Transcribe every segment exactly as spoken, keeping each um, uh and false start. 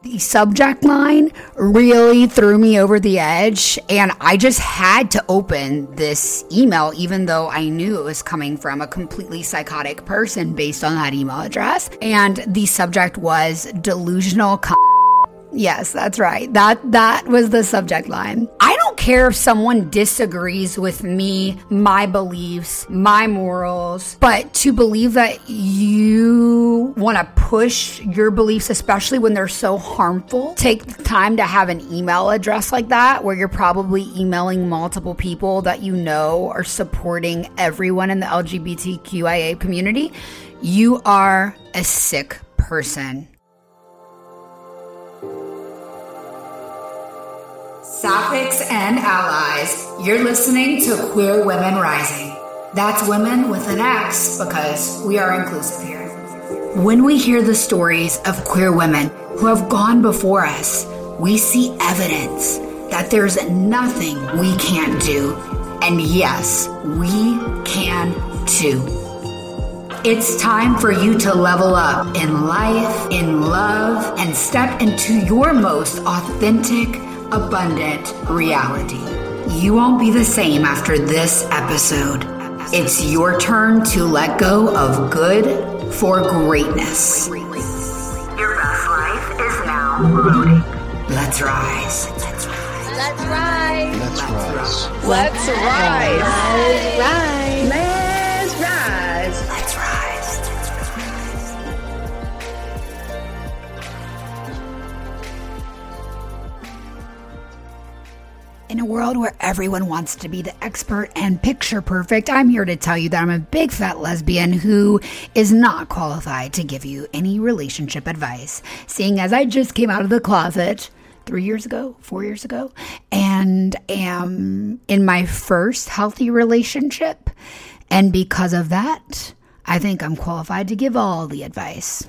The subject line really threw me over the edge, and I just had to open this email, even though I knew it was coming from a completely psychotic person based on that email address. And the subject was delusional c- Yes, that's right. That that was the subject line. I don't care if someone disagrees with me, my beliefs, my morals, but to believe that you want to push your beliefs, especially when they're so harmful, take the time to have an email address like that, where you're probably emailing multiple people that you know are supporting everyone in the L G B T Q I A community. You are a sick person. Sapphics and allies, you're listening to Queer Women Rising. That's women with an X, because we are inclusive here. When we hear the stories of queer women who have gone before us, we see evidence that there's nothing we can't do. And yes, we can too. It's time for you to level up in life, in love, and step into your most authentic, abundant reality. You won't be the same after this episode. It's your turn to let go of good for greatness. Your best life is now loading. Let's rise. Let's rise. Let's rise. Let's rise. Let's rise. Let's rise. Let's rise. Let's rise. In a world where everyone wants to be the expert and picture perfect, I'm here to tell you that I'm a big fat lesbian who is not qualified to give you any relationship advice, seeing as I just came out of the closet three years ago, four years ago, and am in my first healthy relationship. And because of that, I think I'm qualified to give all the advice.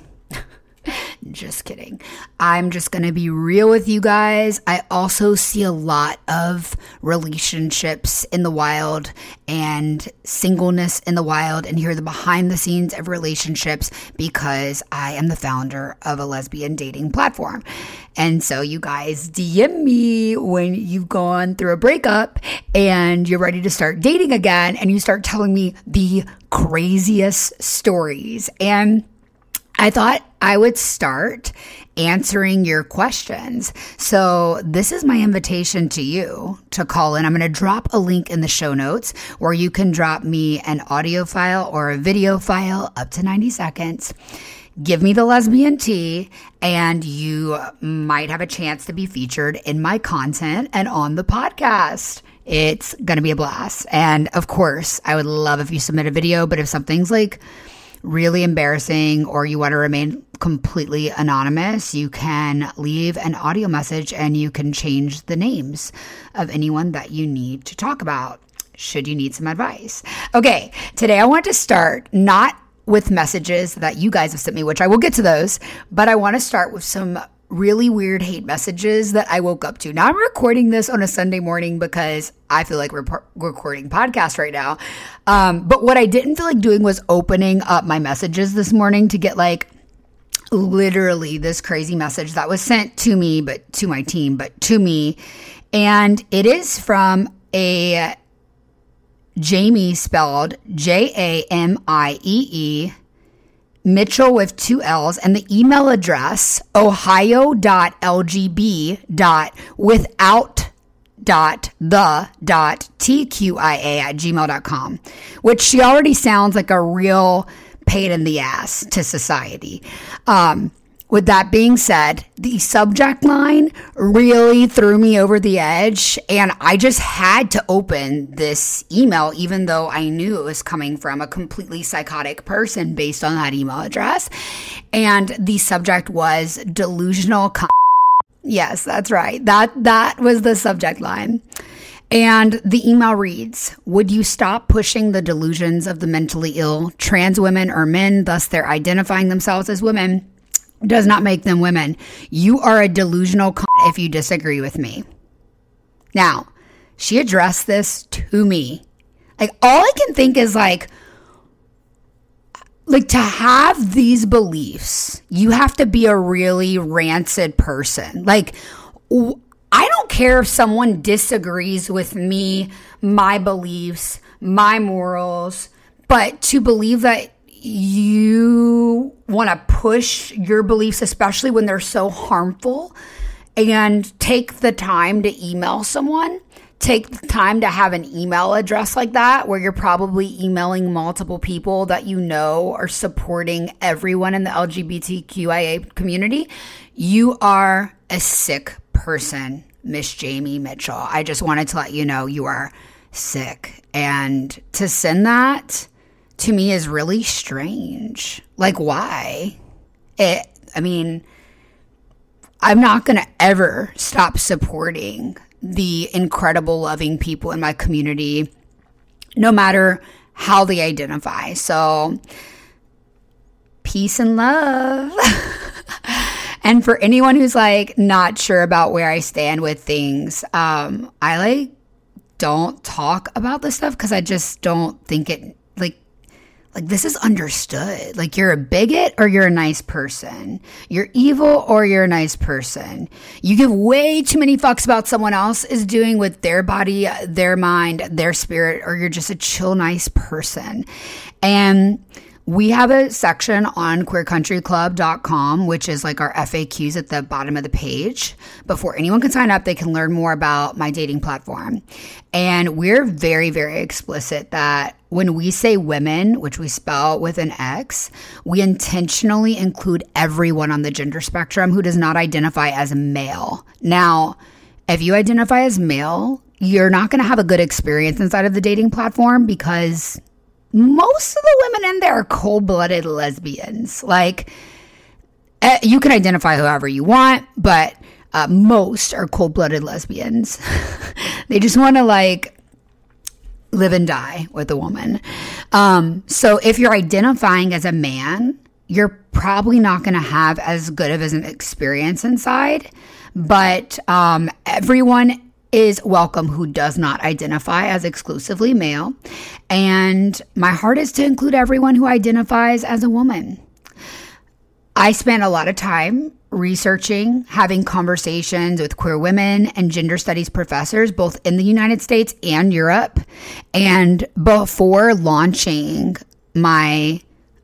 Just kidding. I'm just going to be real with you guys. I also see a lot of relationships in the wild and singleness in the wild, and hear the behind the scenes of relationships because I am the founder of a lesbian dating platform. And so you guys D M me when you've gone through a breakup and you're ready to start dating again, and you start telling me the craziest stories. And I thought I would start answering your questions. So this is my invitation to you to call in. I'm going to drop a link in the show notes where you can drop me an audio file or a video file up to ninety seconds. Give me the lesbian tea, and you might have a chance to be featured in my content and on the podcast. It's going to be a blast. And of course, I would love if you submit a video, but if something's like really embarrassing or you want to remain completely anonymous, you can leave an audio message and you can change the names of anyone that you need to talk about, should you need some advice. Okay, today I want to start not with messages that you guys have sent me, which I will get to those, but I want to start with some really weird hate messages that I woke up to. Now, I'm recording this on a Sunday morning because I feel like we're p- recording podcasts right now. Um, but what I didn't feel like doing was opening up my messages this morning to get like literally this crazy message that was sent to me, but to my team, but to me. And it is from a Jamie, spelled J A M I E E, Mitchell with two L's, and the email address, ohio dot l g b dot without dot the dot t q i a at gmail dot com, which she already sounds like a real pain in the ass to society. Um, with that being said, the subject line really threw me over the edge, and I just had to open this email, even though I knew it was coming from a completely psychotic person based on that email address. And the subject was delusional c- Yes, that's right. That that was the subject line. And the email reads, would you stop pushing the delusions of the mentally ill? Trans women are men, thus they're identifying themselves as women. Does not make them women. You are a delusional c- if you disagree with me. Now, she addressed this to me. Like, all I can think is like, like, to have these beliefs, you have to be a really rancid person. Like, I don't care if someone disagrees with me, my beliefs, my morals, but to believe that you want to push your beliefs, especially when they're so harmful, and take the time to email someone, take the time to have an email address like that, where you're probably emailing multiple people that you know are supporting everyone in the L G B T Q I A community, you are a sick person, Miss Jamie Mitchell. I just wanted to let you know you are sick. And to send that to me is really strange. Like, why? It, I mean, I'm not going to ever stop supporting the incredible, loving people in my community, no matter how they identify. So, peace and love. And for anyone who's like not sure about where I stand with things, um, I like don't talk about this stuff because I just don't think it like like this is understood. Like, you're a bigot or you're a nice person. You're evil or you're a nice person. You give way too many fucks about someone else is doing with their body, their mind, their spirit, or you're just a chill, nice person. And we have a section on queer country club dot com, which is like our F A Qs at the bottom of the page. Before anyone can sign up, they can learn more about my dating platform. And we're very, very explicit that when we say women, which we spell with an X, we intentionally include everyone on the gender spectrum who does not identify as male. Now, if you identify as male, you're not going to have a good experience inside of the dating platform because most of the women in there are cold-blooded lesbians. Like, uh, you can identify whoever you want, but uh, most are cold-blooded lesbians. They just want to, like, live and die with a woman. Um, so if you're identifying as a man, you're probably not going to have as good of an experience inside. But um, everyone is welcome who does not identify as exclusively male. And my heart is to include everyone who identifies as a woman. I spent a lot of time researching, having conversations with queer women and gender studies professors, both in the United States and Europe. And before launching my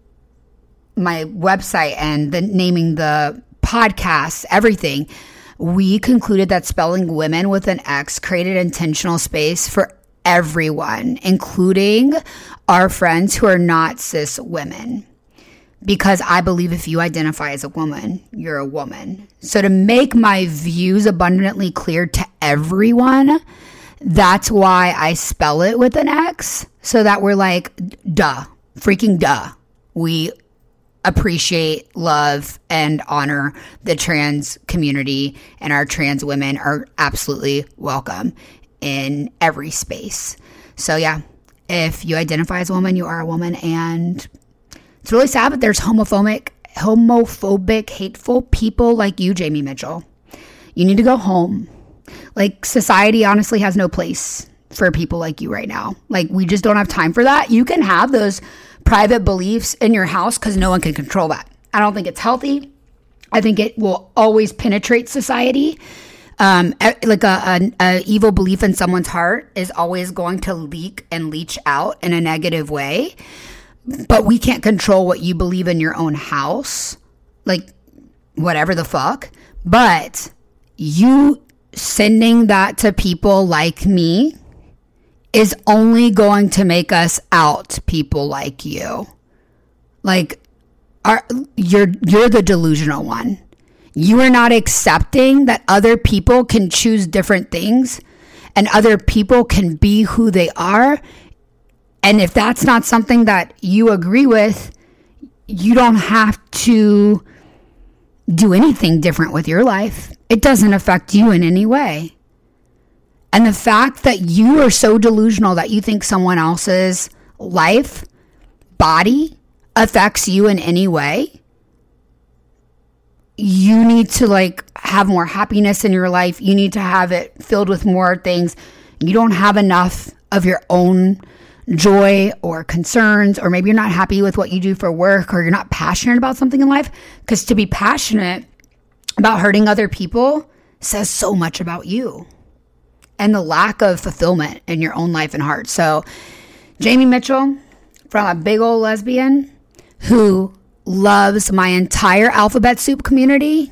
my website and the naming the podcast, everything, we concluded that spelling women with an X created intentional space for everyone, including our friends who are not cis women. Because I believe if you identify as a woman, you're a woman. So to make my views abundantly clear to everyone, that's why I spell it with an X. So that we're like, duh, freaking duh. We appreciate, love, and honor the trans community, and our trans women are absolutely welcome in every space. So yeah, if you identify as a woman, you are a woman, and it's really sad that there's homophobic, homophobic, hateful people like you, Jamie Mitchell. You need to go home. Like, society honestly has no place for people like you right now. Like, we just don't have time for that. You can have those private beliefs in your house because no one can control that. I don't think it's healthy. I think it will always penetrate society. Um, like a, a, a evil belief in someone's heart is always going to leak and leach out in a negative way. But we can't control what you believe in your own house. Like, whatever the fuck. But you sending that to people like me is only going to make us out people like you. Like, are, you're you're the delusional one. You are not accepting that other people can choose different things and other people can be who they are. And if that's not something that you agree with, you don't have to do anything different with your life. It doesn't affect you in any way. And the fact that you are so delusional that you think someone else's life, body, affects you in any way, you need to like have more happiness in your life. You need to have it filled with more things. You don't have enough of your own joy or concerns, or maybe you're not happy with what you do for work, or you're not passionate about something in life, because to be passionate about hurting other people says so much about you and the lack of fulfillment in your own life and heart. So Jamie Mitchell, from a big old lesbian who loves my entire Alphabet Soup community,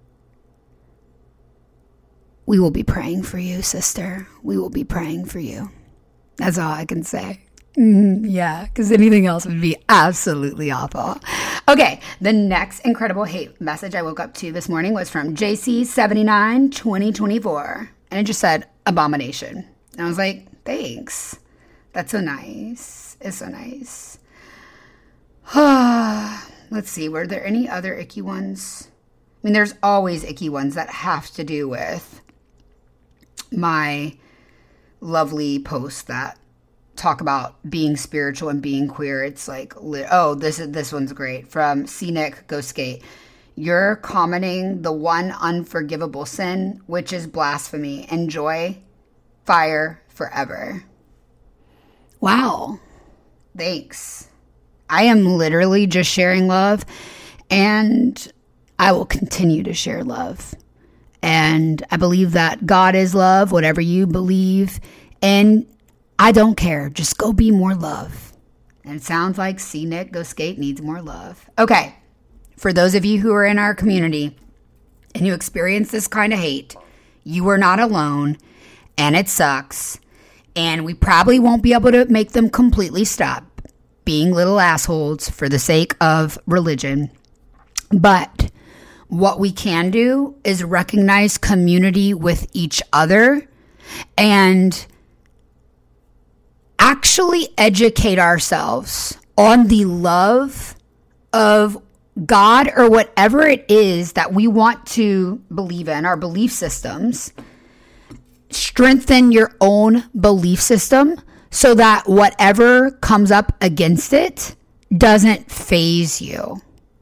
we will be praying for you, sister. We will be praying for you. That's all I can say. Mm, yeah, because anything else would be absolutely awful. Okay, the next incredible hate message I woke up to this morning was from J C seventy-nine twenty twenty-four. And it just said, abomination. And I was like, thanks. That's so nice. It's so nice. Let's see, were there any other icky ones? I mean, there's always icky ones that have to do with my lovely posts that talk about being spiritual and being queer. It's like, oh, this is this one's great. From Scenic Go Skate. You're commenting the one unforgivable sin, which is blasphemy. Enjoy fire forever. Wow. Thanks. I am literally just sharing love, and I will continue to share love. And I believe that God is love, whatever you believe. And I don't care. Just go be more love. And it sounds like Scenic Go Skate needs more love. Okay. For those of you who are in our community and you experience this kind of hate, you are not alone, and it sucks. And we probably won't be able to make them completely stop being little assholes for the sake of religion. But what we can do is recognize community with each other and actually educate ourselves on the love of God or whatever it is that we want to believe in, our belief systems. Strengthen your own belief system so that whatever comes up against it doesn't faze you.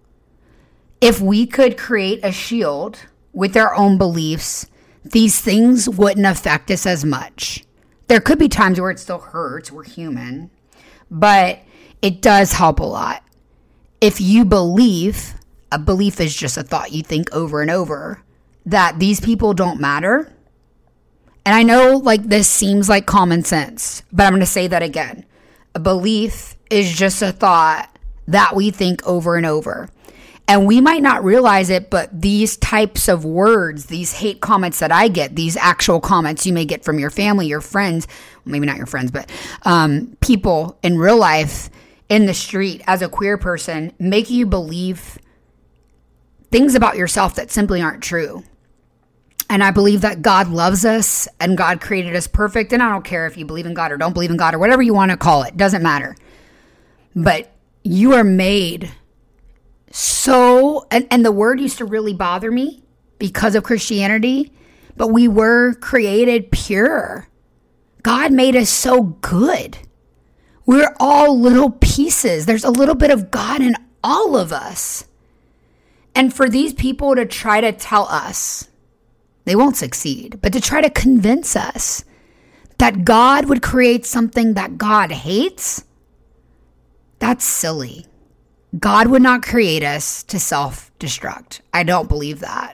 If we could create a shield with our own beliefs, these things wouldn't affect us as much. There could be times where it still hurts. We're human. But it does help a lot. If you believe, a belief is just a thought you think over and over, that these people don't matter. And I know like this seems like common sense, but I'm going to say that again. A belief is just a thought that we think over and over. And we might not realize it, but these types of words, these hate comments that I get, these actual comments you may get from your family, your friends, maybe not your friends, but um, people in real life, in the street, as a queer person, make you believe things about yourself that simply aren't true. And I believe that God loves us and God created us perfect. And I don't care if you believe in God or don't believe in God or whatever you want to call it. Doesn't matter. But you are made so, and, and the word used to really bother me because of Christianity, but we were created pure. God made us so good. We're all little pieces. There's a little bit of God in all of us. And for these people to try to tell us, they won't succeed, but to try to convince us that God would create something that God hates, that's silly. God would not create us to self-destruct. I don't believe that.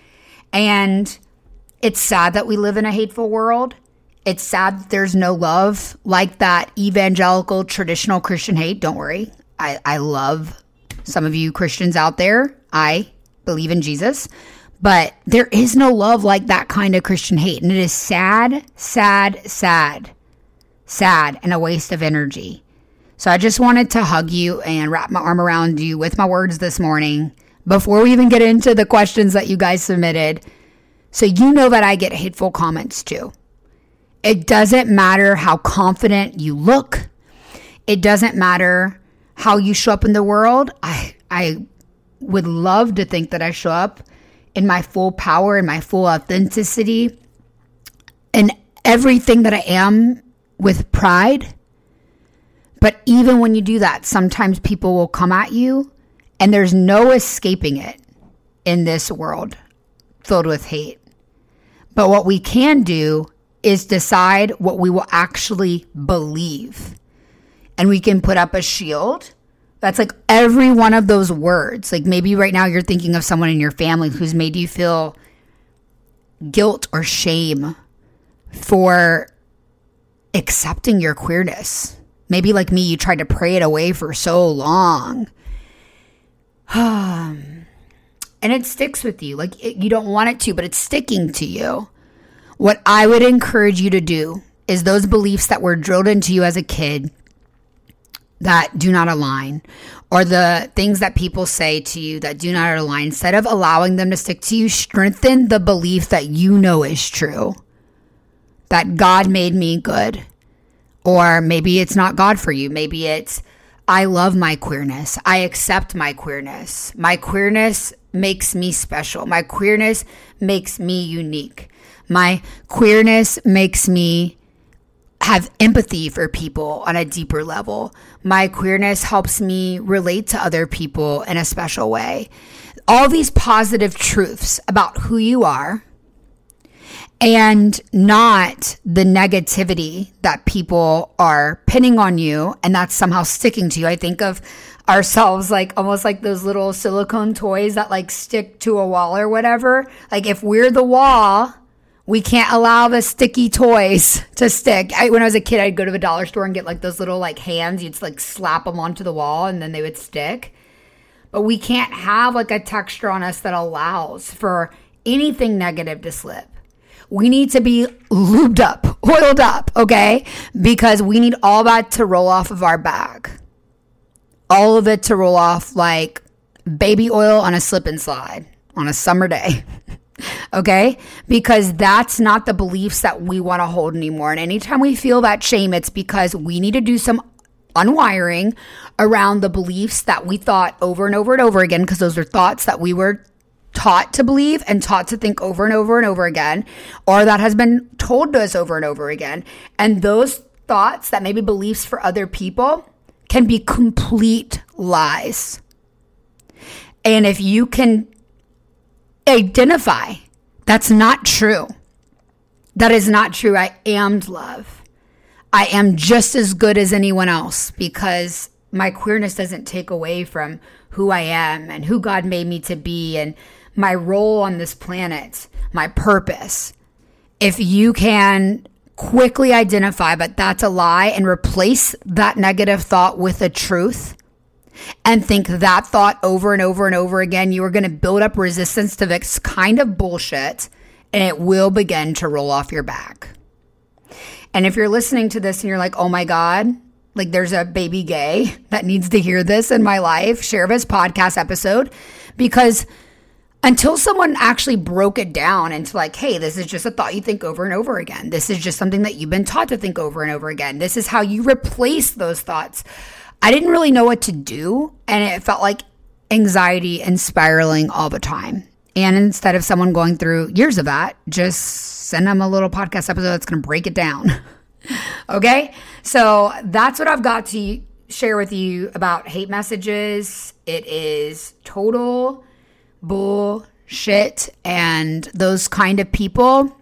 And it's sad that we live in a hateful world. It's sad that there's no love like that evangelical traditional Christian hate. Don't worry. I, I love some of you Christians out there. I believe in Jesus. But there is no love like that kind of Christian hate. And it is sad, sad, sad, sad, and a waste of energy. So I just wanted to hug you and wrap my arm around you with my words this morning before we even get into the questions that you guys submitted. So you know that I get hateful comments too. It doesn't matter how confident you look. It doesn't matter how you show up in the world. I I would love to think that I show up in my full power, in my full authenticity, and everything that I am with pride. But even when you do that, sometimes people will come at you and there's no escaping it in this world filled with hate. But what we can do is decide what we will actually believe. and we can put up a shield. That's like every one of those words. Like maybe right now you're thinking of someone in your family who's made you feel guilt or shame for accepting your queerness. Maybe like me, you tried to pray it away for so long. And it sticks with you. Like it, you don't want it to, but it's sticking to you. What I would encourage you to do is those beliefs that were drilled into you as a kid that do not align, or the things that people say to you that do not align, instead of allowing them to stick to you, strengthen the belief that you know is true. That God made me good. Or maybe it's not God for you. Maybe it's, I love my queerness. I accept my queerness. My queerness makes me special. My queerness makes me unique. My queerness makes me have empathy for people on a deeper level. My queerness helps me relate to other people in a special way. All these positive truths about who you are, and not the negativity that people are pinning on you and that's somehow sticking to you. I think of ourselves like almost like those little silicone toys that like stick to a wall or whatever. Like if we're the wall, we can't allow the sticky toys to stick. I, when I was a kid, I'd go to the dollar store and get like those little like hands. You'd like slap them onto the wall and then they would stick. But we can't have like a texture on us that allows for anything negative to slip. We need to be lubed up, oiled up, okay? Because we need all that to roll off of our back. All of it to roll off like baby oil on a slip and slide on a summer day. Okay? Because that's not the beliefs that we want to hold anymore. And anytime we feel that shame, it's because we need to do some unwiring around the beliefs that we thought over and over and over again, because those are thoughts that we were taught to believe and taught to think over and over and over again, or that has been told to us over and over again. And those thoughts that may be beliefs for other people can be complete lies. And if you can identify that's not true, that is not true, I am love. I am just as good as anyone else because my queerness doesn't take away from who I am and who God made me to be and my role on this planet, my purpose. If you can quickly identify, but that's a lie, and replace that negative thought with a truth and think that thought over and over and over again, you are going to build up resistance to this kind of bullshit and it will begin to roll off your back. And if you're listening to this and you're like, oh my God, like there's a baby gay that needs to hear this in my life, share this podcast episode, because until someone actually broke it down into like, hey, this is just a thought you think over and over again. This is just something that you've been taught to think over and over again. This is how you replace those thoughts. I didn't really know what to do, and it felt like anxiety and spiraling all the time. And instead of someone going through years of that, just send them a little podcast episode that's going to break it down. Okay? So that's what I've got to share with you about hate messages. It is total bullshit, and those kind of people,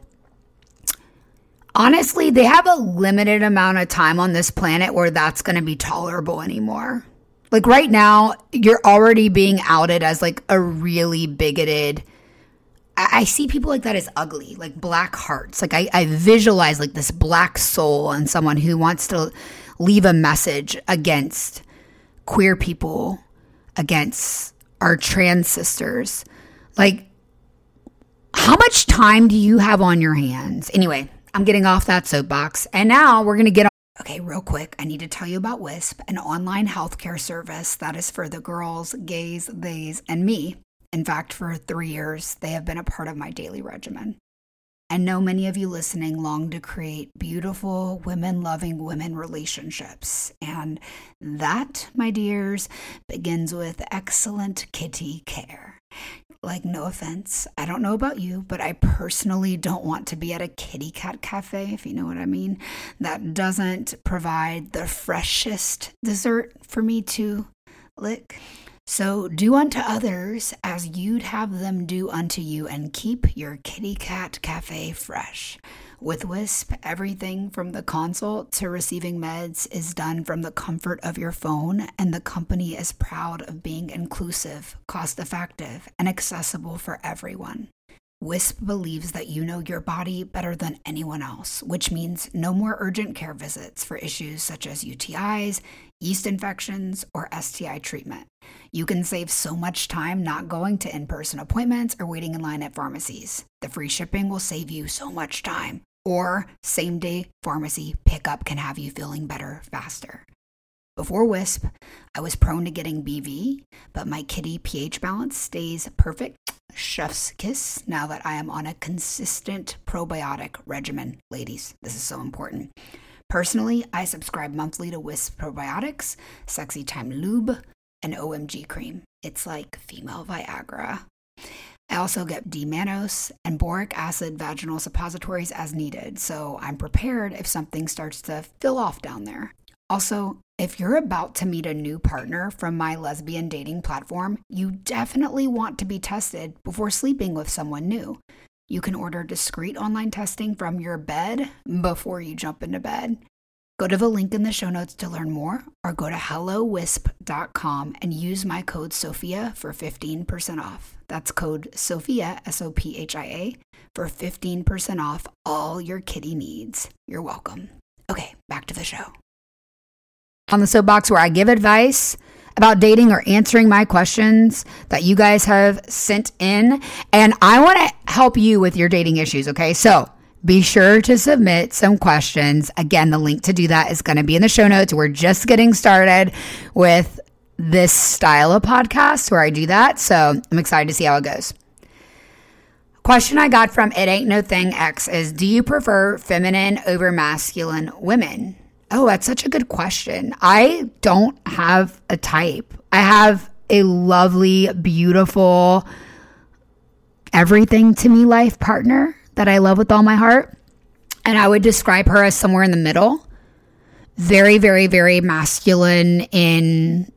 honestly, they have a limited amount of time on this planet where that's going to be tolerable anymore. Like right now, you're already being outed as like a really bigoted. I, I see people like that as ugly, like black hearts. Like I, I visualize like this black soul in someone who wants to leave a message against queer people, against our trans sisters. Like, how much time do you have on your hands? Anyway, I'm getting off that soapbox. And now we're going to get on. Okay, real quick, I need to tell you about Wisp, an online healthcare service that is for the girls, gays, theys, and me. In fact, for three years, they have been a part of my daily regimen. I know many of you listening long to create beautiful, women-loving women relationships. And that, my dears, begins with excellent kitty care. Like, no offense, I don't know about you, but I personally don't want to be at a kitty cat cafe, if you know what I mean, that doesn't provide the freshest dessert for me to lick. So do unto others as you'd have them do unto you, and keep your kitty cat cafe fresh. With Wisp, everything from the consult to receiving meds is done from the comfort of your phone, and the company is proud of being inclusive, cost-effective, and accessible for everyone. Wisp believes that you know your body better than anyone else, which means no more urgent care visits for issues such as U T Is, yeast infections, or S T I treatment. You can save so much time not going to in-person appointments or waiting in line at pharmacies. The free shipping will save you so much time. Or same-day pharmacy pickup can have you feeling better faster. Before Wisp, I was prone to getting B V, but my kitty pH balance stays perfect. Chef's kiss now that I am on a consistent probiotic regimen. Ladies, this is so important. Personally, I subscribe monthly to Wisp Probiotics, Sexy Time Lube, and O M G Cream. It's like female Viagra. I also get D-mannose and boric acid vaginal suppositories as needed, so I'm prepared if something starts to fill off down there. Also, if you're about to meet a new partner from my lesbian dating platform, you definitely want to be tested before sleeping with someone new. You can order discreet online testing from your bed before you jump into bed. Go to the link in the show notes to learn more, or go to hello wisp dot com and use my code Sophia for fifteen percent off. That's code Sophia, S O P H I A, for fifteen percent off all your kitty needs. You're welcome. Okay, back to the show. On the soapbox, where I give advice about dating or answering my questions that you guys have sent in. And I want to help you with your dating issues, okay? So be sure to submit some questions. Again, the link to do that is going to be in the show notes. We're just getting started with this style of podcast where I do that. So I'm excited to see how it goes. Question I got from It Ain't No Thing X is, do you prefer feminine over masculine women? Oh, that's such a good question. I don't have a type. I have a lovely, beautiful, everything to me life partner that I love with all my heart. And I would describe her as somewhere in the middle. Very, very, very masculine in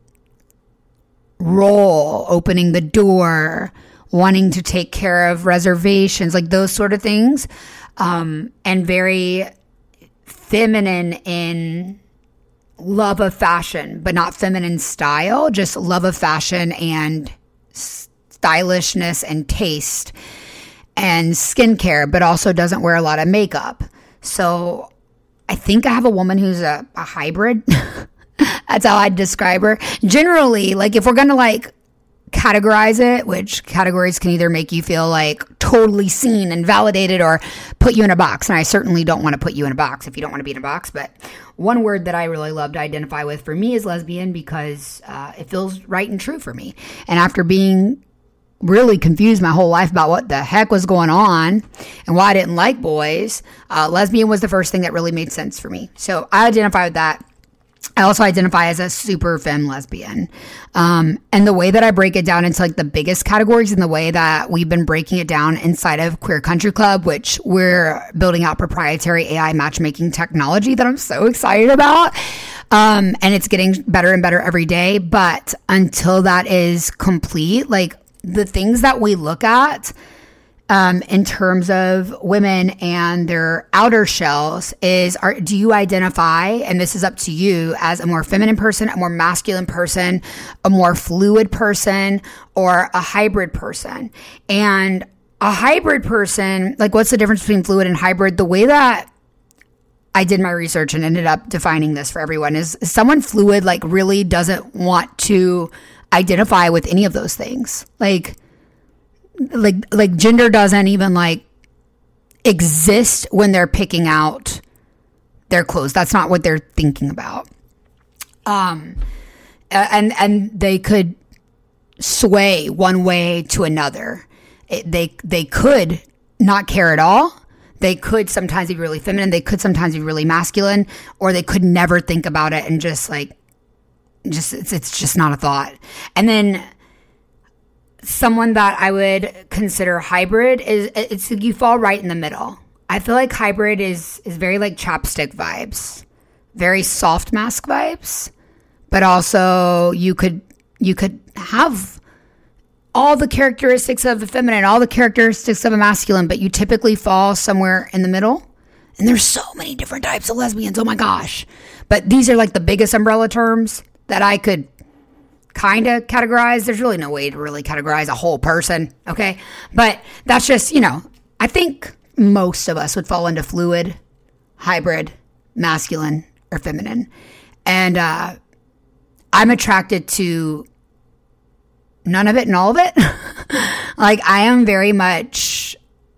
role, opening the door, wanting to take care of reservations, like those sort of things. Um, and very feminine in love of fashion, but not feminine style, just love of fashion and stylishness and taste and skincare, but also doesn't wear a lot of makeup. So I think I have a woman who's a, a hybrid. That's how I'd describe her. Generally, like if we're going to like categorize it, which categories can either make you feel like totally seen and validated or put you in a box. And I certainly don't want to put you in a box if you don't want to be in a box. But one word that I really love to identify with for me is lesbian, because uh, it feels right and true for me. And after being really confused my whole life about what the heck was going on and why I didn't like boys, uh, lesbian was the first thing that really made sense for me. So I identify with that. I also identify as a super femme lesbian. Um, and the way that I break it down into like the biggest categories, and the way that we've been breaking it down inside of Queer Country Club, which we're building out proprietary A I matchmaking technology that I'm so excited about. Um, and it's getting better and better every day. But until that is complete, like the things that we look at Um, in terms of women and their outer shells is, are, do you identify, and this is up to you, as a more feminine person, a more masculine person, a more fluid person, or a hybrid person? And a hybrid person, like what's the difference between fluid and hybrid? The way that I did my research and ended up defining this for everyone is, is someone fluid like really doesn't want to identify with any of those things. Like, like like gender doesn't even like exist when they're picking out their clothes. That's not what they're thinking about. Um, and and they could sway one way to another. It, they they could not care at all. They could sometimes be really feminine. They could sometimes be really masculine, or they could never think about it and just like just it's it's just not a thought. And then someone that I would consider hybrid is, it's you fall right in the middle. I feel like hybrid is is very like chapstick vibes, very soft mask vibes, but also you could you could have all the characteristics of the feminine, all the characteristics of a masculine, but you typically fall somewhere in the middle. And there's so many different types of lesbians. Oh my gosh. But these are like the biggest umbrella terms that I could kind of categorize. There's really no way to really categorize a whole person. Okay. But that's just, you know, I think most of us would fall into fluid, hybrid, masculine, or feminine. And uh, I'm attracted to none of it and all of it. Like, I am very much,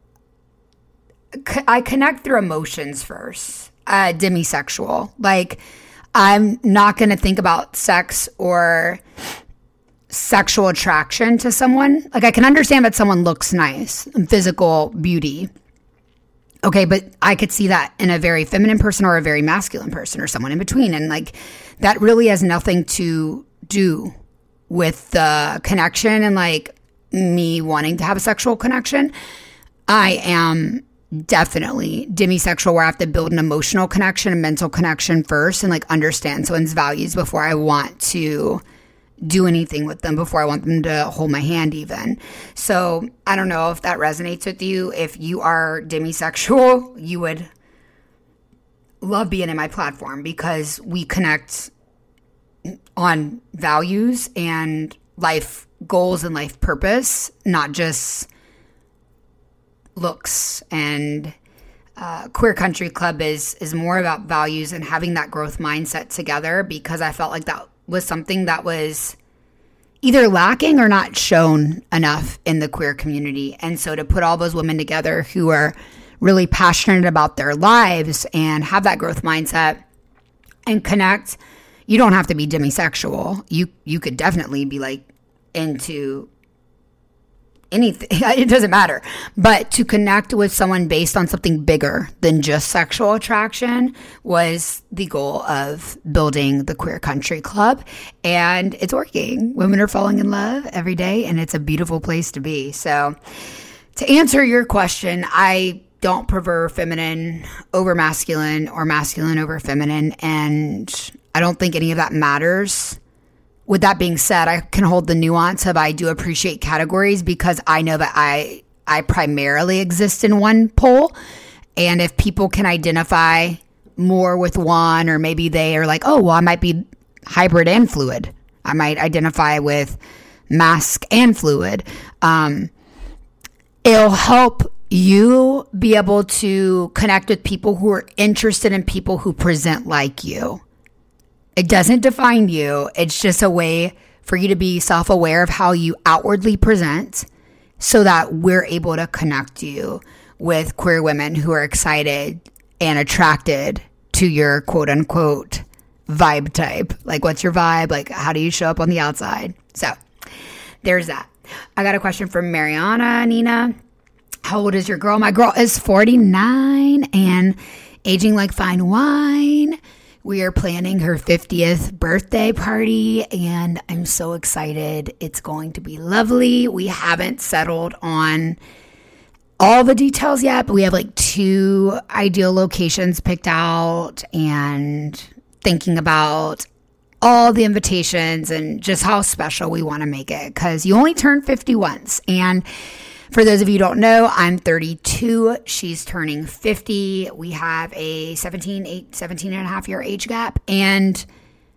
I connect through emotions first, uh, demisexual. Like, I'm not going to think about sex or sexual attraction to someone. Like, I can understand that someone looks nice and physical beauty. Okay, but I could see that in a very feminine person or a very masculine person or someone in between. And like, that really has nothing to do with the connection and like me wanting to have a sexual connection. I am definitely demisexual, where I have to build an emotional connection, a mental connection first, and like understand someone's values before I want to do anything with them, before I want them to hold my hand even. So I don't know if that resonates with you. If you are demisexual, you would love being in my platform, because we connect on values and life goals and life purpose, not just looks. And uh, Queer Country Club is is more about values and having that growth mindset together, because I felt like that was something that was either lacking or not shown enough in the queer community. And so to put all those women together who are really passionate about their lives and have that growth mindset and connect, you don't have to be demisexual. You you could definitely be like into anything. It doesn't matter. But to connect with someone based on something bigger than just sexual attraction was the goal of building the Queer Country Club. And it's working. Women are falling in love every day, and it's a beautiful place to be. So to answer your question, I don't prefer feminine over masculine or masculine over feminine. And I don't think any of that matters. With that being said, I can hold the nuance of I do appreciate categories, because I know that I I primarily exist in one pole. And if people can identify more with one, or maybe they are like, oh, well, I might be hybrid and fluid. I might identify with mask and fluid. Um, it'll help you be able to connect with people who are interested in people who present like you. It doesn't define you. It's just a way for you to be self-aware of how you outwardly present, so that we're able to connect you with queer women who are excited and attracted to your quote unquote vibe type. Like, what's your vibe? Like, how do you show up on the outside? So there's that. I got a question from Mariana Nina. How old is your girl? My girl is forty-nine and aging like fine wine. We are planning her fiftieth birthday party, and I'm so excited. It's going to be lovely. We haven't settled on all the details yet, but we have like two ideal locations picked out, and thinking about all the invitations and just how special we want to make it, because you only turn fifty once. And for those of you who don't know, I'm thirty-two. She's turning fifty. We have a seventeen, eight, seventeen and a half year age gap. And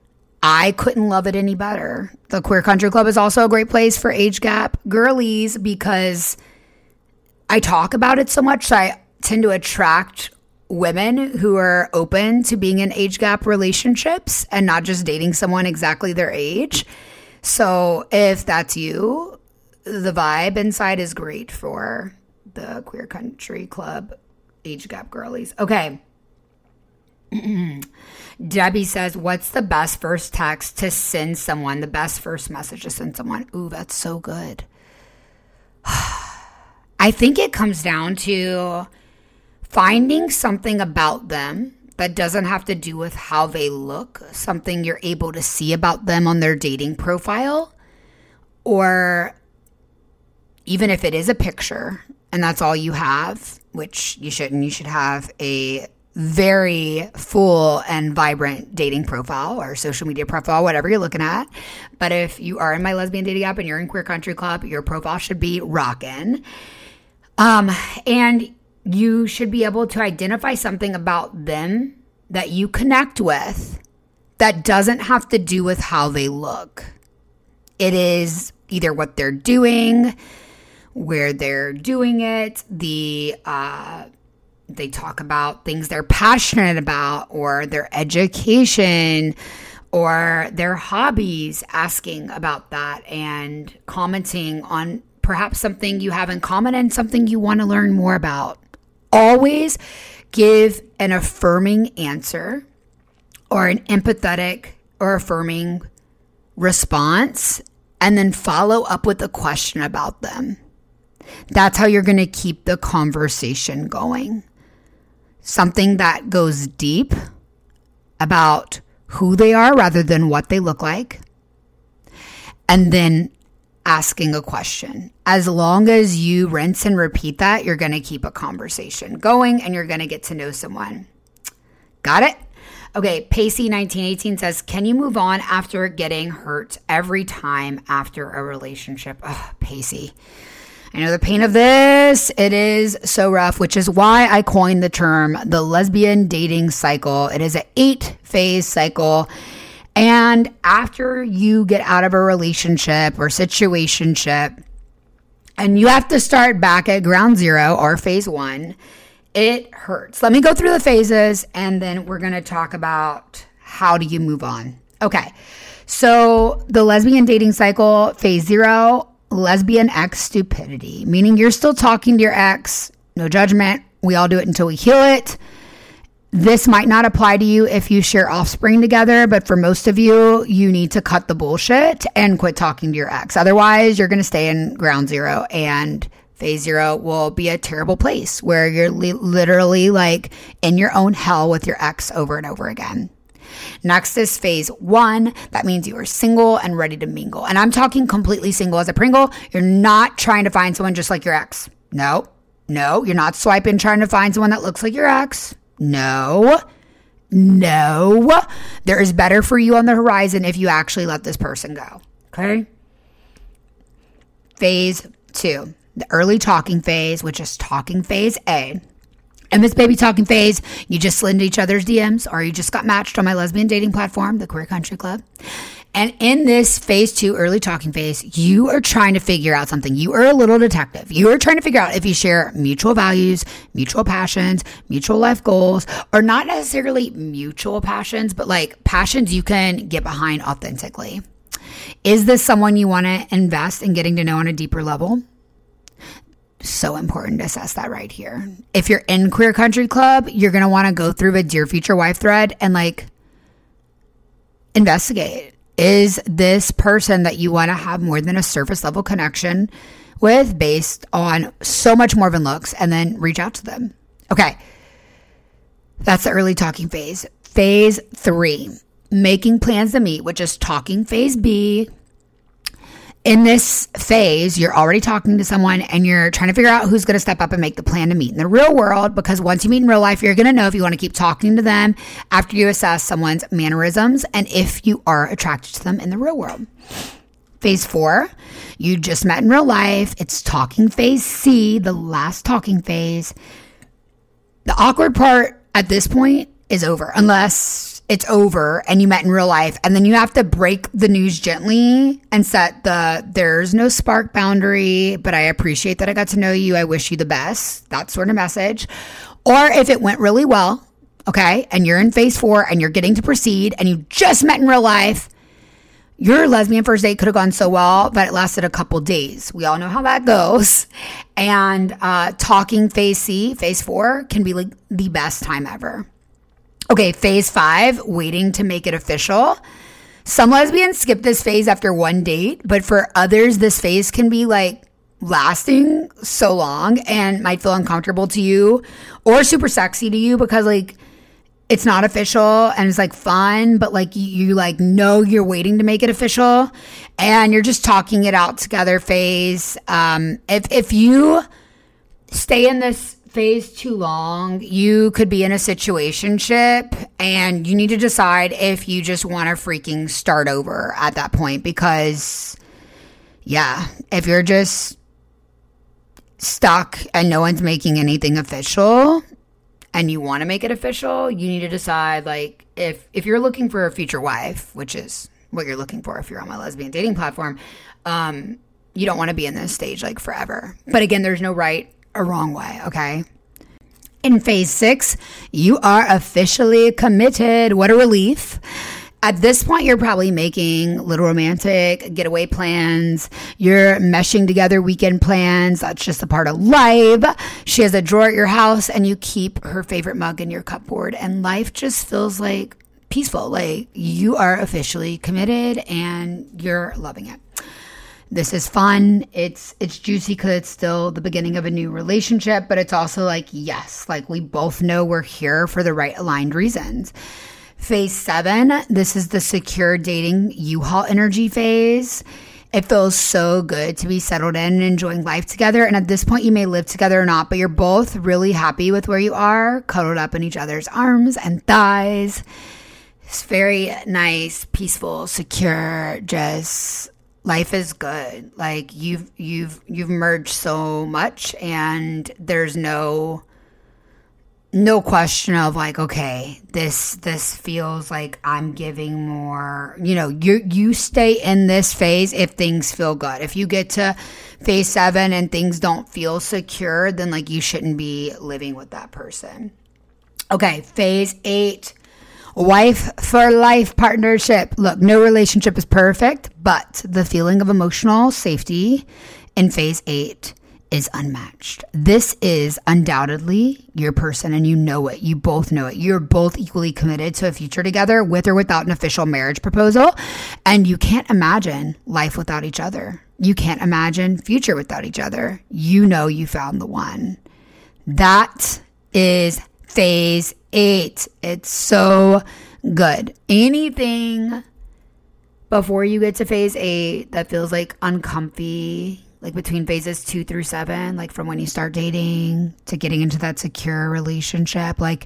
I couldn't love it any better. The Queer Country Club is also a great place for age gap girlies, because I talk about it so much. So I tend to attract women who are open to being in age gap relationships and not just dating someone exactly their age. So if that's you, the vibe inside is great for the Queer Country Club age gap girlies. Okay. Debbie says, what's the best first text to send someone? The best first message to send someone? Ooh, that's so good. I think it comes down to finding something about them that doesn't have to do with how they look, something you're able to see about them on their dating profile, or even if it is a picture and that's all you have, which you shouldn't, you should have a very full and vibrant dating profile or social media profile, whatever you're looking at. But if you are in my lesbian dating app and you're in Queer Country Club, your profile should be rockin'. Um, and you should be able to identify something about them that you connect with that doesn't have to do with how they look. It is either what they're doing, where they're doing it, the uh, they talk about things they're passionate about, or their education, or their hobbies, asking about that and commenting on perhaps something you have in common and something you want to learn more about. Always give an affirming answer or an empathetic or affirming response, and then follow up with a question about them. That's how you're going to keep the conversation going. Something that goes deep about who they are rather than what they look like. And then asking a question. As long as you rinse and repeat that, you're going to keep a conversation going and you're going to get to know someone. Got it? Okay, Pacey nineteen eighteen says, can you move on after getting hurt every time after a relationship? Oh, Pacey. I know the pain of this. It is so rough, which is why I coined the term the lesbian dating cycle. It is an eight-phase cycle. And after you get out of a relationship or situationship, and you have to start back at ground zero or phase one, it hurts. Let me go through the phases, and then we're going to talk about how do you move on. Okay, so the lesbian dating cycle, phase zero, lesbian ex stupidity, meaning you're still talking to your ex, no judgment. We all do it until we heal it. This might not apply to you if you share offspring together, but for most of you, you need to cut the bullshit and quit talking to your ex. Otherwise, you're going to stay in ground zero, and phase zero will be a terrible place where you're li- literally like in your own hell with your ex over and over again. Next is phase one. That means you are single and ready to mingle. And I'm talking completely single as a Pringle. You're not trying to find someone just like your ex. No, no, you're not swiping trying to find someone that looks like your ex. No, no. There is better for you on the horizon if you actually let this person go. Okay? Phase two, the early talking phase, which is talking phase A. In this baby talking phase, you just slid into each other's D Ms, or you just got matched on my lesbian dating platform, the Queer Country Club. And in this phase two, early talking phase, you are trying to figure out something. You are a little detective. You are trying to figure out if you share mutual values, mutual passions, mutual life goals, or not necessarily mutual passions, but like passions you can get behind authentically. Is this someone you want to invest in getting to know on a deeper level? So important to assess that right here. If you're in Queer Country Club, you're going to want to go through a Dear Future Wife thread and like investigate. Is this person that you want to have more than a surface level connection with based on so much more than looks, and then reach out to them. Okay. That's the early talking phase. Phase three, making plans to meet, which is talking phase B. In this phase, you're already talking to someone and you're trying to figure out who's going to step up and make the plan to meet in the real world, because once you meet in real life, you're going to know if you want to keep talking to them after you assess someone's mannerisms and if you are attracted to them in the real world. Phase four, you just met in real life. It's talking phase C, the last talking phase. The awkward part at this point is over, unless it's over and you met in real life, and then you have to break the news gently and set the there's no spark boundary, but I appreciate that I got to know you. I wish you the best. That sort of message. Or if it went really well, okay, and you're in phase four and you're getting to proceed and you just met in real life, your lesbian first date could have gone so well, but it lasted a couple days. We all know how that goes. And uh, talking phase C, phase four, can be like the best time ever. Okay, phase five, waiting to make it official. Some lesbians skip this phase after one date, but for others, this phase can be like lasting so long and might feel uncomfortable to you or super sexy to you because like it's not official and it's like fun, but like you, you like know you're waiting to make it official and you're just talking it out together phase. Um, if if you stay in this phase too long, you could be in a situationship and you need to decide if you just want to freaking start over at that point. Because, yeah, if you're just stuck and no one's making anything official and you want to make it official, you need to decide, like, if, if you're looking for a future wife, which is what you're looking for if you're on my lesbian dating platform, um, you don't want to be in this stage, like, forever. But again, there's no right a wrong way, okay? In phase six, you are officially committed. What a relief. At this point, you're probably making little romantic getaway plans. You're meshing together weekend plans. That's just a part of life. She has a drawer at your house and you keep her favorite mug in your cupboard, and life just feels like peaceful. Like you are officially committed and you're loving it. This is fun. It's it's juicy because it's still the beginning of a new relationship, but it's also like, yes, like we both know we're here for the right aligned reasons. Phase seven, this is the secure dating U-Haul energy phase. It feels so good to be settled in and enjoying life together. And at this point, you may live together or not, but you're both really happy with where you are, cuddled up in each other's arms and thighs. It's very nice, peaceful, secure, just... life is good. Like you've you've you've merged so much, and there's no no question of like, okay, this this feels like I'm giving more. You know, you you stay in this phase if things feel good. If you get to phase seven and things don't feel secure, then like you shouldn't be living with that person. Okay, phase eight. Wife for life partnership. Look, no relationship is perfect, but the feeling of emotional safety in phase eight is unmatched. This is undoubtedly your person, and you know it. You both know it. You're both equally committed to a future together, with or without an official marriage proposal, and you can't imagine life without each other. You can't imagine future without each other. You know you found the one. That is phase eight. It's so good. Anything before you get to phase eight that feels like uncomfy, like between phases two through seven, like from when you start dating to getting into that secure relationship, like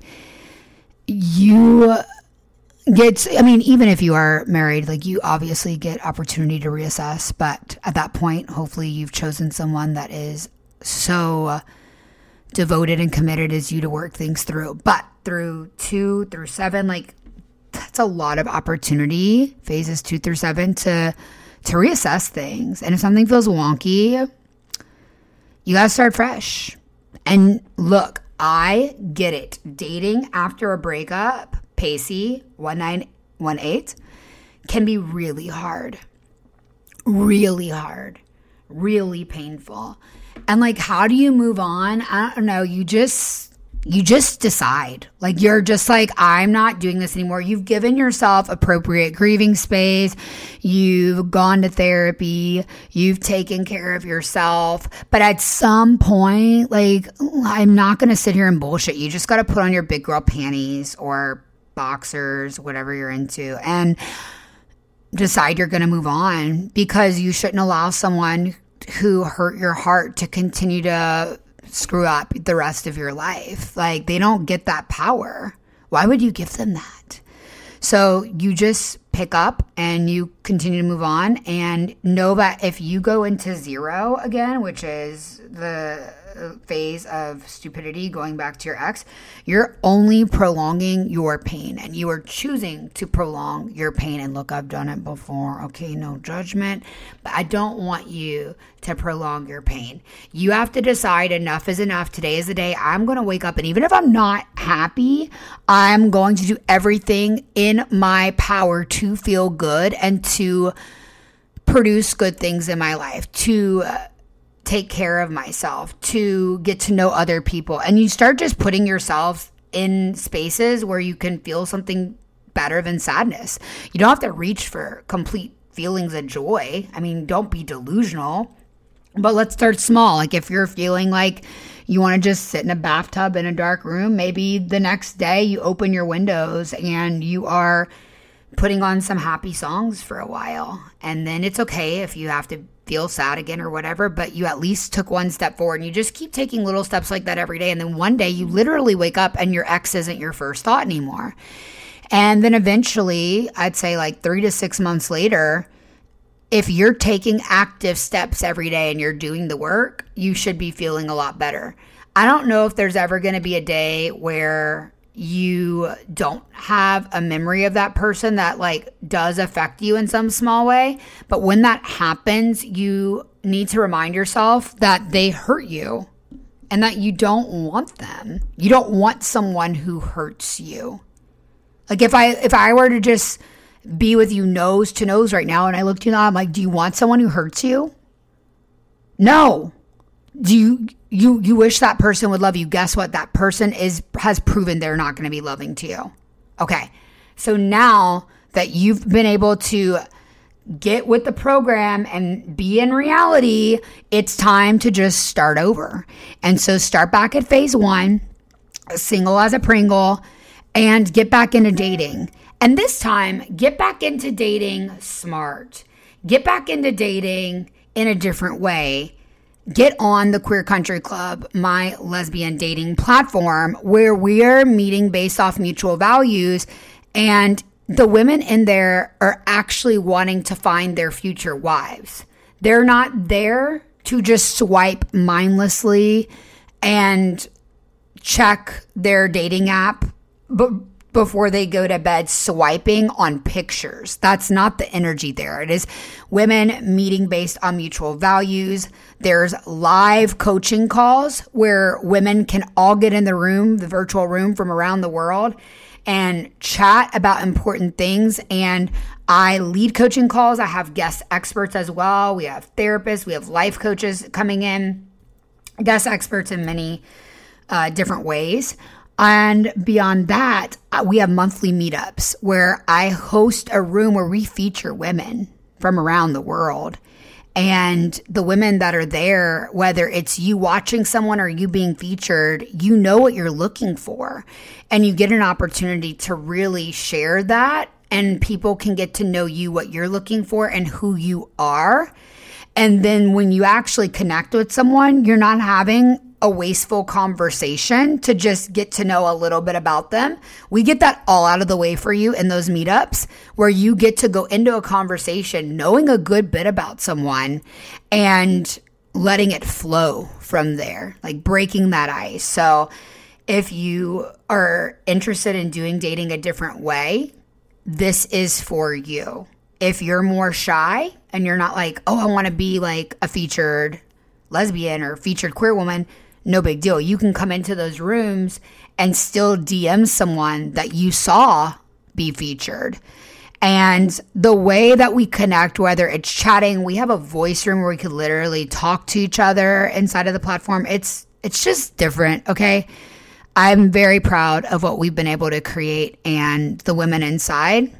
you get, I mean, even if you are married, like you obviously get opportunity to reassess, but at that point, hopefully you've chosen someone that is so devoted and committed as you to work things through. But through two through seven, like that's a lot of opportunity, phases two through seven, to to reassess things. And if something feels wonky, you gotta start fresh. And look, I get it. Dating after a breakup, Pacey one nine one eight, can be really hard. Really hard. Really painful. And like, how do you move on? I don't know. You just, you just decide. Like, you're just like, I'm not doing this anymore. You've given yourself appropriate grieving space. You've gone to therapy. You've taken care of yourself. But at some point, like, I'm not going to sit here and bullshit. You just got to put on your big girl panties or boxers, whatever you're into, and decide you're going to move on, because you shouldn't allow someone who hurt your heart to continue to screw up the rest of your life. Like, they don't get that power. Why would you give them that? So you just pick up and you continue to move on, and know that if you go into zero again, which is the phase of stupidity, going back to your ex, you're only prolonging your pain, and you are choosing to prolong your pain. And look, I've done it before. Okay, no judgment, but I don't want you to prolong your pain. You have to decide enough is enough. Today is the day I'm going to wake up, and even if I'm not happy, I'm going to do everything in my power to feel good and to produce good things in my life, to uh, take care of myself, to get to know other people. And you start just putting yourself in spaces where you can feel something better than sadness. You don't have to reach for complete feelings of joy. I mean, don't be delusional, but let's start small. Like, if you're feeling like you want to just sit in a bathtub in a dark room, maybe the next day you open your windows and you are putting on some happy songs for a while. And then it's okay if you have to feel sad again or whatever, but you at least took one step forward, and you just keep taking little steps like that every day. And then one day you literally wake up and your ex isn't your first thought anymore. And then eventually, I'd say like three to six months later, if you're taking active steps every day and you're doing the work, you should be feeling a lot better. I don't know if there's ever going to be a day where you don't have a memory of that person that like does affect you in some small way. But when that happens, you need to remind yourself that they hurt you and that you don't want them. You don't want someone who hurts you. Like if I if I were to just be with you nose to nose right now and I looked you in the eye, I'm like, do you want someone who hurts you? No. Do you you you wish that person would love you? Guess what? That person is has proven they're not going to be loving to you. Okay. So now that you've been able to get with the program and be in reality, it's time to just start over. And so start back at phase one, single as a Pringle, and get back into dating. And this time, get back into dating smart. Get back into dating in a different way. Get on the Queer Country Club, my lesbian dating platform, where we're meeting based off mutual values, and the women in there are actually wanting to find their future wives. They're not there to just swipe mindlessly and check their dating app but before they go to bed swiping on pictures. That's not the energy there. It is women meeting based on mutual values. There's live coaching calls where women can all get in the room, the virtual room from around the world, and chat about important things. And I lead coaching calls. I have guest experts as well. We have therapists. We have life coaches coming in, guest experts in many uh, different ways. And beyond that, we have monthly meetups where I host a room where we feature women from around the world. And the women that are there, whether it's you watching someone or you being featured, you know what you're looking for. And you get an opportunity to really share that. And people can get to know you, what you're looking for and who you are. And then when you actually connect with someone, you're not having a wasteful conversation to just get to know a little bit about them. We get that all out of the way for you in those meetups where you get to go into a conversation knowing a good bit about someone and letting it flow from there, like breaking that ice. So if you are interested in doing dating a different way, this is for you. If you're more shy and you're not like, oh, I want to be like a featured lesbian or featured queer woman, no big deal. You can come into those rooms and still D M someone that you saw be featured. And the way that we connect, whether it's chatting, we have a voice room where we could literally talk to each other inside of the platform. It's it's just different, okay? I'm very proud of what we've been able to create, and the women inside,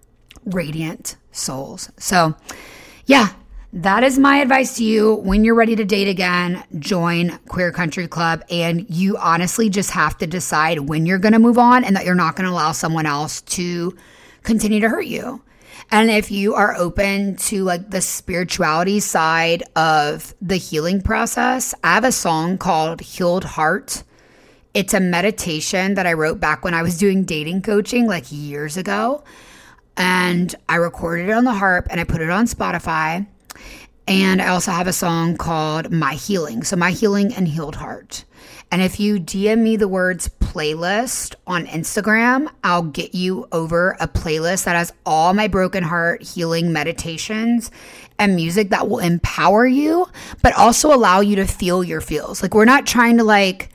radiant souls. So, yeah. That is my advice to you. When you're ready to date again, join Queer Country Club. And you honestly just have to decide when you're going to move on and that you're not going to allow someone else to continue to hurt you. And if you are open to like the spirituality side of the healing process, I have a song called Healed Heart. It's a meditation that I wrote back when I was doing dating coaching like years ago. And I recorded it on the harp and I put it on Spotify. And I also have a song called My Healing. So My Healing and Healed Heart. And if you D M me the words playlist on Instagram, I'll get you over a playlist that has all my broken heart healing meditations and music that will empower you, but also allow you to feel your feels. Like we're not trying to like,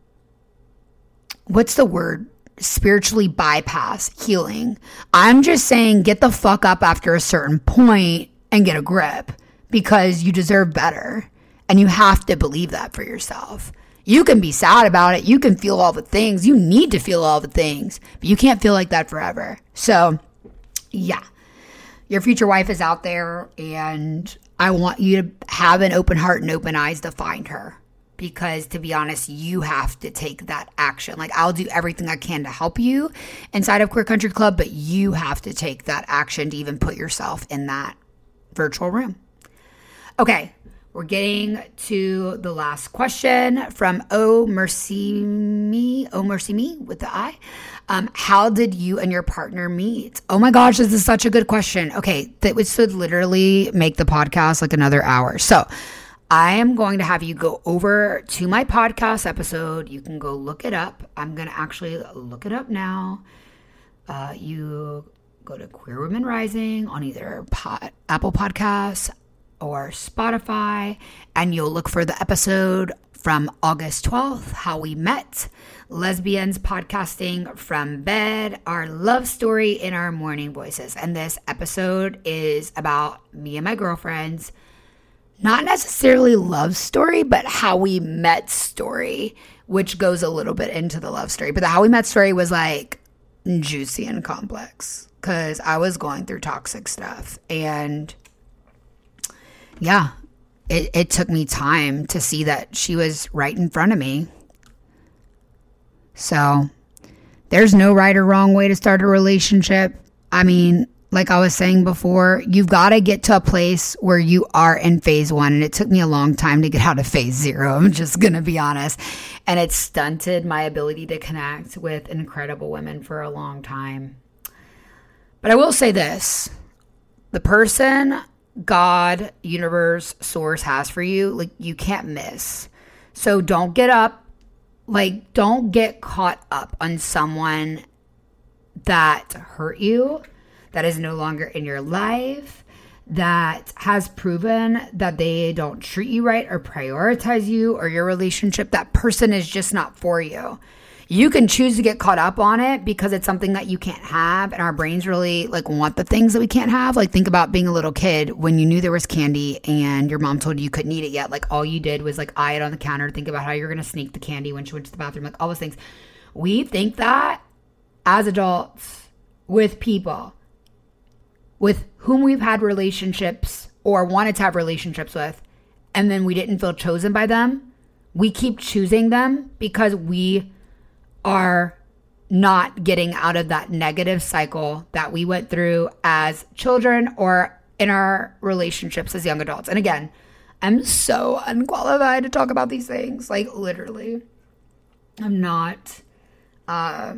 what's the word? Spiritually bypass healing. I'm just saying get the fuck up after a certain point and get a grip. Because you deserve better. And you have to believe that for yourself. You can be sad about it. You can feel all the things. You need to feel all the things. But you can't feel like that forever. So, yeah. Your future wife is out there. And I want you to have an open heart and open eyes to find her. because, to be honest, you have to take that action. Like, I'll do everything I can to help you inside of Queer Country Club, but you have to take that action to even put yourself in that virtual room. Okay, we're getting to the last question from Oh Mercy Me, Oh Mercy Me with the I. Um, how did you and your partner meet? Oh my gosh, this is such a good question. Okay, that would should literally make the podcast like another hour. So I am going to have you go over to my podcast episode. You can go look it up. I'm going to actually look it up now. Uh, you go to Queer Women Rising on either pod, Apple Podcasts or Spotify, and you'll look for the episode from August twelfth, How We Met, Lesbians Podcasting from Bed, Our Love Story in Our Morning Voices. And this episode is about me and my girlfriends, not necessarily love story, but how we met story, which goes a little bit into the love story. But the how we met story was like juicy and complex because I was going through toxic stuff. And yeah, it, it took me time to see that she was right in front of me. So there's no right or wrong way to start a relationship. I mean, like I was saying before, you've got to get to a place where you are in phase one. And it took me a long time to get out of phase zero. I'm just going to be honest. And it stunted my ability to connect with incredible women for a long time. But I will say this. The person God, universe, source has for you, like, you can't miss. So don't get up. Like, don't get caught up on someone that hurt you, that is no longer in your life, that has proven that they don't treat you right or prioritize you or your relationship. That person is just not for you. You can choose to get caught up on it because it's something that you can't have, and our brains really like want the things that we can't have. Like, think about being a little kid when you knew there was candy and your mom told you you couldn't eat it yet. Like, all you did was like eye it on the counter, think about how you're going to sneak the candy when she went to the bathroom, like all those things. We think that as adults with people with whom we've had relationships or wanted to have relationships with, and then we didn't feel chosen by them. We keep choosing them because we are not getting out of that negative cycle that we went through as children or in our relationships as young adults. And again, I'm so unqualified to talk about these things. Like, literally, I'm not, uh,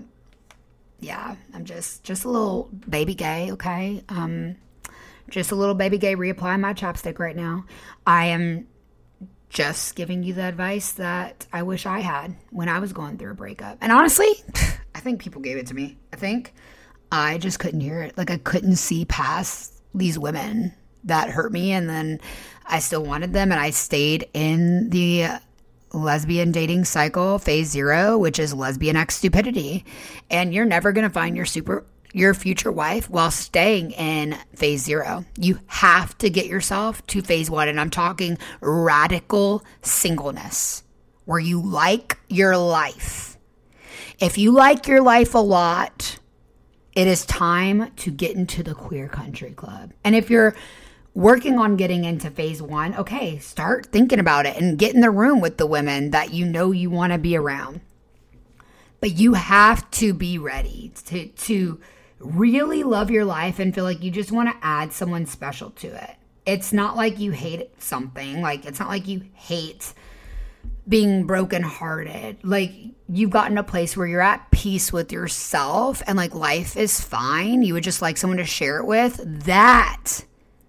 yeah, I'm just, just a little baby gay, okay? Um, just a little baby gay reapplying my chapstick right now. I am just giving you the advice that I wish I had when I was going through a breakup. And honestly, I think people gave it to me. I think I just couldn't hear it. Like, I couldn't see past these women that hurt me, and then I still wanted them, and I stayed in the lesbian dating cycle, phase zero, which is lesbian X stupidity. And you're never going to find your super your future wife while staying in phase zero. You have to get yourself to phase one. And I'm talking radical singleness, where you like your life. If you like your life a lot, it is time to get into the Queer Country Club. And if you're working on getting into phase one, okay, start thinking about it and get in the room with the women that you know you want to be around. But you have to be ready to, to really love your life and feel like you just want to add someone special to it. It's not like you hate something. Like, it's not like you hate being brokenhearted. Like, you've gotten a place where you're at peace with yourself and like life is fine. You would just like someone to share it with. That,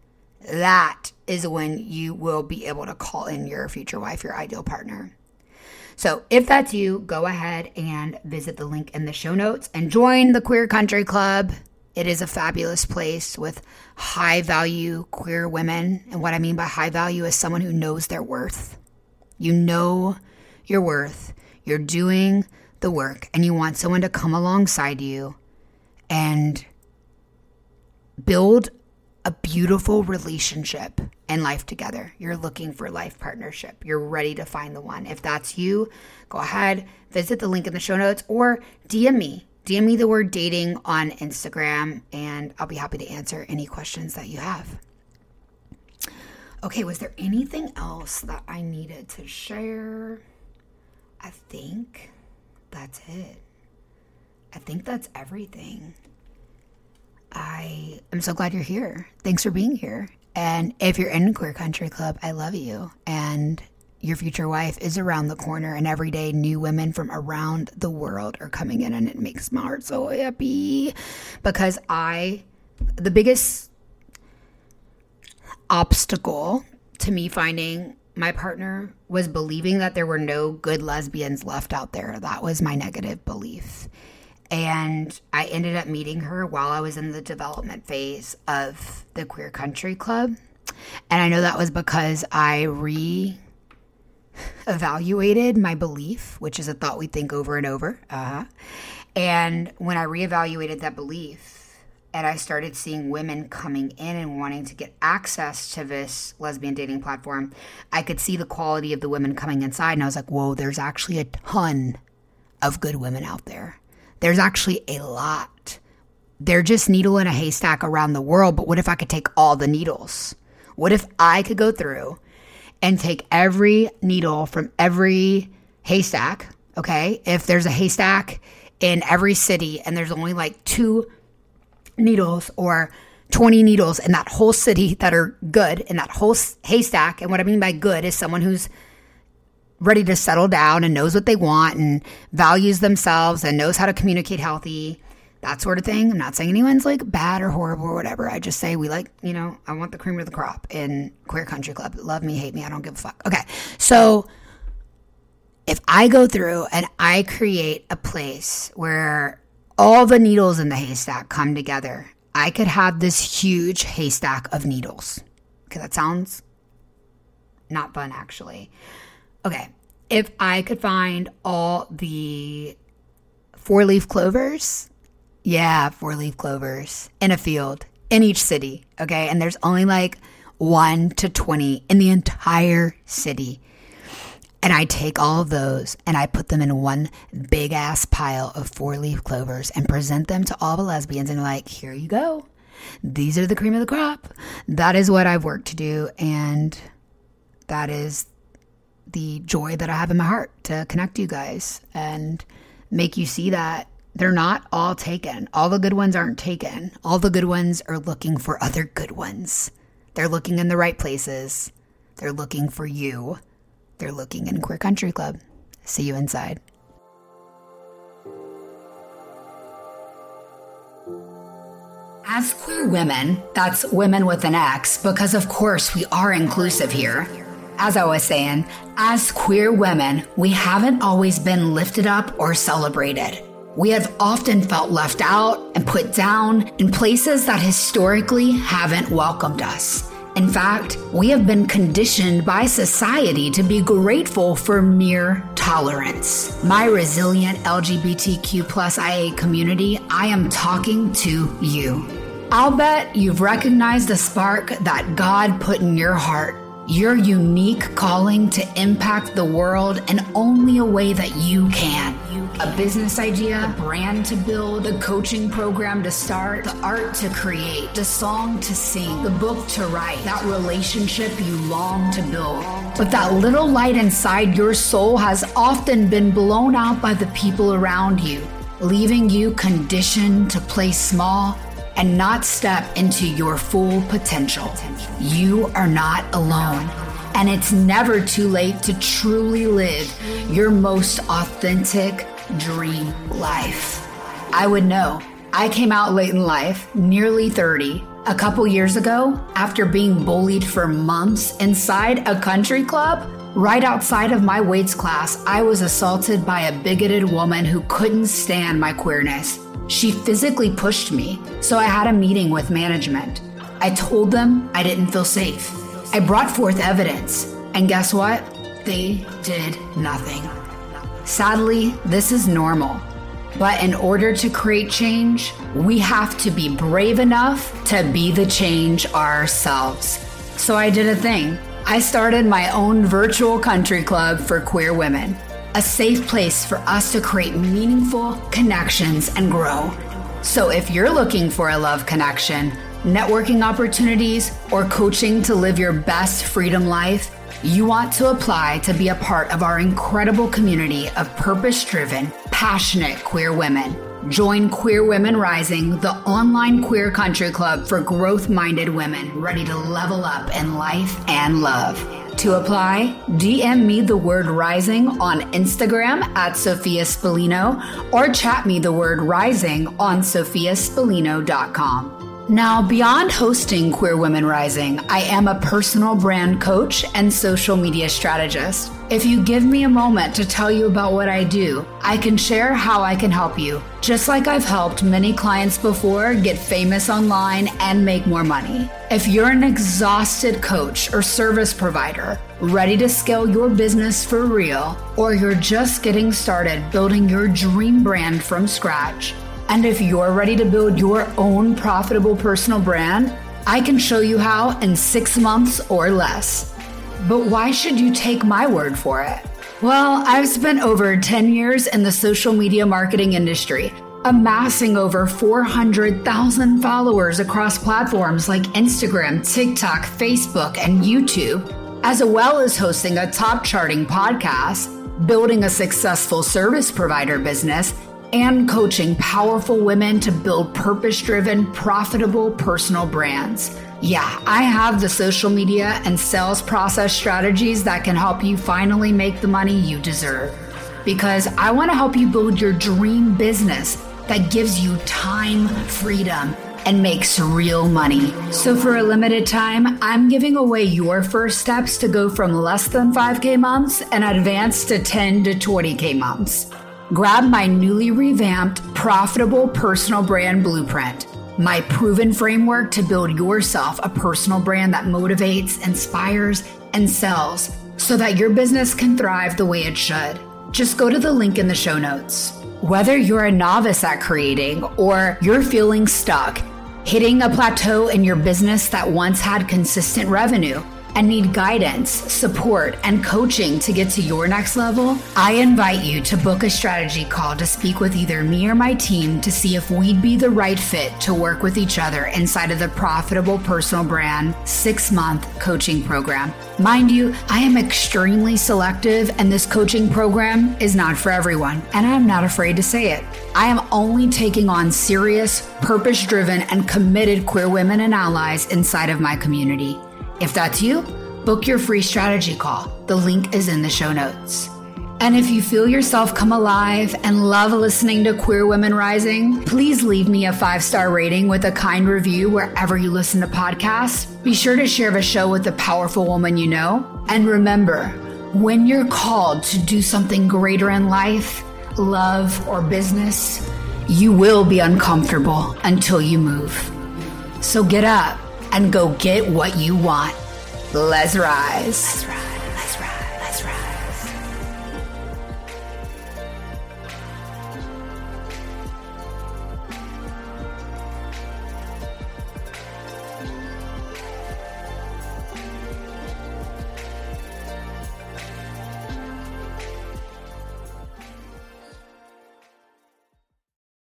that is when you will be able to call in your future wife, your ideal partner. So if that's you, go ahead and visit the link in the show notes and join the Queer Country Club. It is a fabulous place with high value queer women. And what I mean by high value is someone who knows their worth. You know your worth. You're doing the work, and you want someone to come alongside you and build a beautiful relationship and life together. You're looking for life partnership. You're ready to find the one. If that's you, go ahead, visit the link in the show notes, or D M me. D M me the word dating on Instagram, and I'll be happy to answer any questions that you have. Okay, was there anything else that I needed to share? I think that's it. I think that's everything. I am so glad you're here. Thanks for being here. And if you're in Queer Country Club, I love you. And your future wife is around the corner, and every day new women from around the world are coming in, and it makes my heart so happy because I, the biggest obstacle to me finding my partner was believing that there were no good lesbians left out there. That was my negative belief. And I ended up meeting her while I was in the development phase of the Queer Country Club. And I know that was because I re evaluated my belief, which is a thought we think over and over. Uh-huh. And when I reevaluated that belief and I started seeing women coming in and wanting to get access to this lesbian dating platform, I could see the quality of the women coming inside. And I was like, whoa, there's actually a ton of good women out there. There's actually a lot. They're just needle in a haystack around the world. But what if I could take all the needles? What if I could go through and take every needle from every haystack, okay? If there's a haystack in every city and there's only like two needles or twenty needles in that whole city that are good in that whole haystack. And what I mean by good is someone who's ready to settle down and knows what they want and values themselves and knows how to communicate healthy, that sort of thing. I'm not saying anyone's like bad or horrible or whatever. I just say we like, you know, I want the cream of the crop in Queer Country Club. Love me, hate me, I don't give a fuck. Okay, so if I go through and I create a place where all the needles in the haystack come together, I could have this huge haystack of needles. Okay, that sounds not fun, actually. Okay, if I could find all the four-leaf clovers, yeah, four-leaf clovers in a field in each city, okay? And there's only like one to twenty in the entire city. And I take all of those and I put them in one big-ass pile of four-leaf clovers and present them to all the lesbians and like, here you go. These are the cream of the crop. That is what I've worked to do, and that is the joy that I have in my heart to connect you guys and make you see that they're not all taken. All the good ones aren't taken. All the good ones are looking for other good ones. They're looking in the right places. They're looking for you. They're looking in Queer Country Club. See you inside. As queer women, that's women with an X, because of course we are inclusive here. As I was saying, as queer women, we haven't always been lifted up or celebrated. We have often felt left out and put down in places that historically haven't welcomed us. In fact, we have been conditioned by society to be grateful for mere tolerance. My resilient L G B T Q plus I A community, I am talking to you. I'll bet you've recognized the spark that God put in your heart. Your unique calling to impact the world in only a way that you can. A business idea, a brand to build, a coaching program to start, the art to create, the song to sing, the book to write, that relationship you long to build. But that little light inside your soul has often been blown out by the people around you, leaving you conditioned to play small and not step into your full potential. You are not alone, and it's never too late to truly live your most authentic dream life. I would know. I came out late in life, nearly thirty, a couple years ago, after being bullied for months inside a country club. Right outside of my weights class, I was assaulted by a bigoted woman who couldn't stand my queerness. She physically pushed me, so I had a meeting with management. I told them I didn't feel safe. I brought forth evidence, and guess what? They did nothing. Sadly, this is normal. But in order to create change, we have to be brave enough to be the change ourselves. So I did a thing. I started my own virtual country club for queer women. A safe place for us to create meaningful connections and grow. So if you're looking for a love connection, networking opportunities, or coaching to live your best freedom life, you want to apply to be a part of our incredible community of purpose-driven, passionate queer women. Join Queer Women Rising, the online queer country club for growth-minded women ready to level up in life and love. To apply, D M me the word rising on Instagram at Sophia Spallino or chat me the word rising on sophia spallino dot com. Now, beyond hosting Queer Women Rising, I am a personal brand coach and social media strategist. If you give me a moment to tell you about what I do, I can share how I can help you, just like I've helped many clients before get famous online and make more money. If you're an exhausted coach or service provider, ready to scale your business for real, or you're just getting started building your dream brand from scratch, and if you're ready to build your own profitable personal brand, I can show you how in six months or less. But why should you take my word for it? Well, I've spent over ten years in the social media marketing industry, amassing over four hundred thousand followers across platforms like Instagram, TikTok, Facebook, and YouTube, as well as hosting a top charting podcast, building a successful service provider business, and coaching powerful women to build purpose-driven, profitable personal brands. Yeah, I have the social media and sales process strategies that can help you finally make the money you deserve. Because I want to help you build your dream business that gives you time, freedom, and makes real money. So for a limited time, I'm giving away your first steps to go from less than five K months and advance to ten to twenty K months. Grab my newly revamped Profitable Personal Brand Blueprint, my proven framework to build yourself a personal brand that motivates, inspires, and sells so that your business can thrive the way it should. Just go to the link in the show notes. Whether you're a novice at creating or you're feeling stuck, hitting a plateau in your business that once had consistent revenue, and need guidance, support, and coaching to get to your next level, I invite you to book a strategy call to speak with either me or my team to see if we'd be the right fit to work with each other inside of the Profitable Personal Brand six-month coaching program. Mind you, I am extremely selective, and this coaching program is not for everyone, and I'm not afraid to say it. I am only taking on serious, purpose-driven, and committed queer women and allies inside of my community. If that's you, book your free strategy call. The link is in the show notes. And if you feel yourself come alive and love listening to Queer Women Rising, please leave me a five-star rating with a kind review wherever you listen to podcasts. Be sure to share the show with a powerful woman you know. And remember, when you're called to do something greater in life, love, or business, you will be uncomfortable until you move. So get up and go get what you want. Let's rise. Let's rise.